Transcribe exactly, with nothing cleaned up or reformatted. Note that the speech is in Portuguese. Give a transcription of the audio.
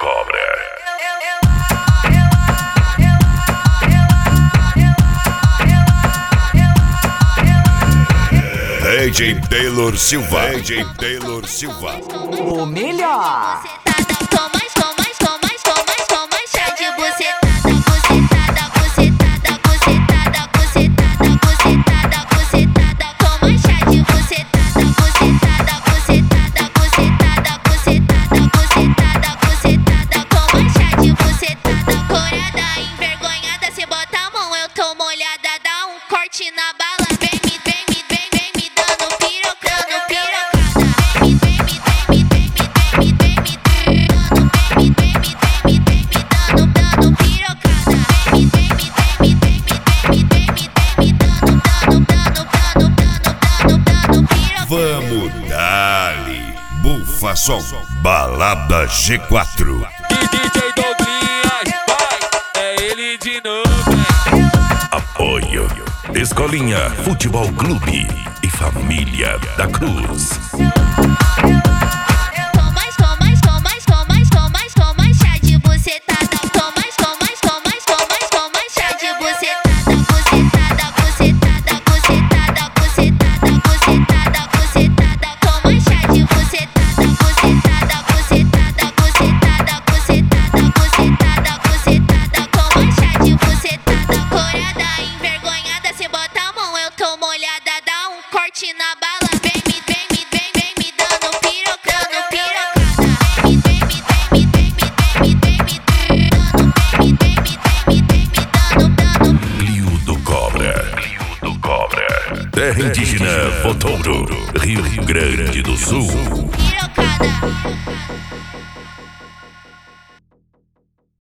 Cobra. D J Taylor Silva. D J Taylor Silva. O melhor. Na bala, vem me, vem me, vem, vem me dando piroca, dando pirocada. Vem me, vem me, vem me, vem me, vem me, vem me dando, vem me, vem me, vem me, vem me dando, dando pirocada. Vem me, vem me, vem me, vem me, vem me, vem me, vem me dando, dando, dando, dando, dando, dando, dando pirocada. Vamos dali, bufa som, balada G quatro. D J Douglinhas, vai, é ele de novo. Apoio Escolinha Futebol Clube e Família da Cruz. Com mais, com mais, com mais, com mais, com mais, com mais chá de bucetada. Com mais, com mais, com mais, com mais, com mais chá de bucetada. Bucetada, bucetada, bucetada, bucetada, bucetada, bucetada. Com mais chá de bucetada. Bucetada, bucetada, bucetada, bucetada, bucetada, bucetada. Com mais chá de bucetada. Corada, envergonhada, cê bota a mão, eu tô molhada. Dá um corte na bala. Vem me, vem me, vem, vem me dando piroca, dando pirocada. Vem me, vem me, vem me, vem me, vem me, vem me dando, vem me, vem me, vem me, vem me dando, dando. Clio do Cobra. Clio do Cobra. Terra indígena Votouro, Rio Grande do Sul. Pirocada.